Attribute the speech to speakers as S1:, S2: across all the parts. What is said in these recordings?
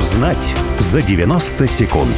S1: Узнать за 90 секунд.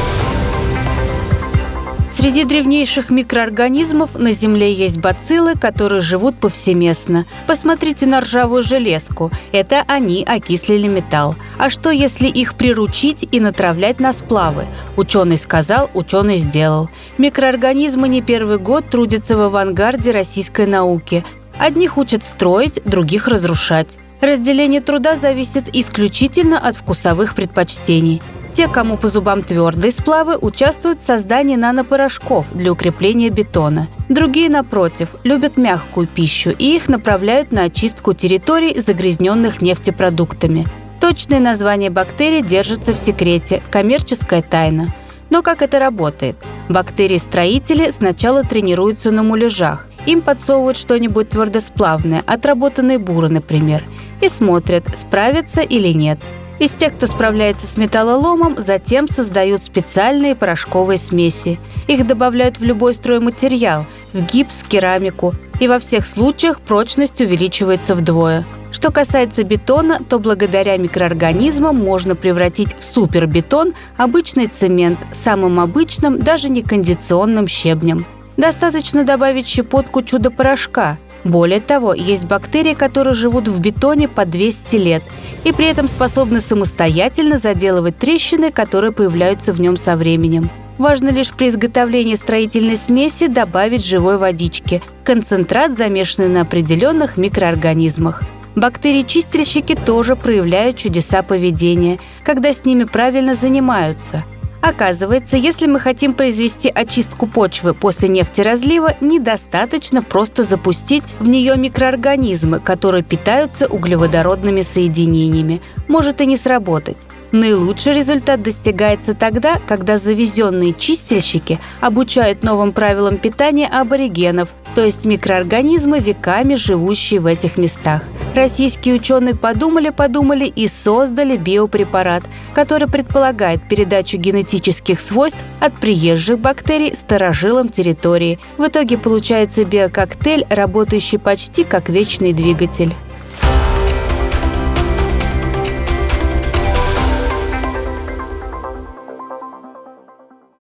S2: Среди древнейших микроорганизмов на Земле есть бациллы, которые живут повсеместно. Посмотрите на ржавую железку. Это они окислили металл. А что, если их приручить и натравлять на сплавы? Ученый сказал, ученый сделал. Микроорганизмы не первый год трудятся в авангарде российской науки. Одних учат строить, других разрушать. Разделение труда зависит исключительно от вкусовых предпочтений. Те, кому по зубам твердые сплавы, участвуют в создании нанопорошков для укрепления бетона. Другие, напротив, любят мягкую пищу, и их направляют на очистку территорий, загрязненных нефтепродуктами. Точное название бактерий держится в секрете – коммерческая тайна. Но как это работает? Бактерии-строители сначала тренируются на муляжах. Им подсовывают что-нибудь твердосплавное, отработанные буры, например, и смотрят, справятся или нет. Из тех, кто справляется с металлоломом, затем создают специальные порошковые смеси. Их добавляют в любой стройматериал, в гипс, керамику, и во всех случаях прочность увеличивается вдвое. Что касается бетона, то благодаря микроорганизмам можно превратить в супербетон обычный цемент самым обычным, даже не кондиционным щебнем. Достаточно добавить щепотку чудо-порошка. Более того, есть бактерии, которые живут в бетоне по 200 лет и при этом способны самостоятельно заделывать трещины, которые появляются в нем со временем. Важно лишь при изготовлении строительной смеси добавить живой водички, концентрат, замешанный на определенных микроорганизмах. Бактерии-чистильщики тоже проявляют чудеса поведения, когда с ними правильно занимаются. Оказывается, если мы хотим произвести очистку почвы после нефтеразлива, недостаточно просто запустить в нее микроорганизмы, которые питаются углеводородными соединениями. Может и не сработать. Наилучший результат достигается тогда, когда завезенные чистильщики обучают новым правилам питания аборигенов, то есть микроорганизмы, веками живущие в этих местах. Российские ученые подумали и создали биопрепарат, который предполагает передачу генетических свойств от приезжих бактерий старожилам территории. В итоге получается биококтейль, работающий почти как вечный двигатель.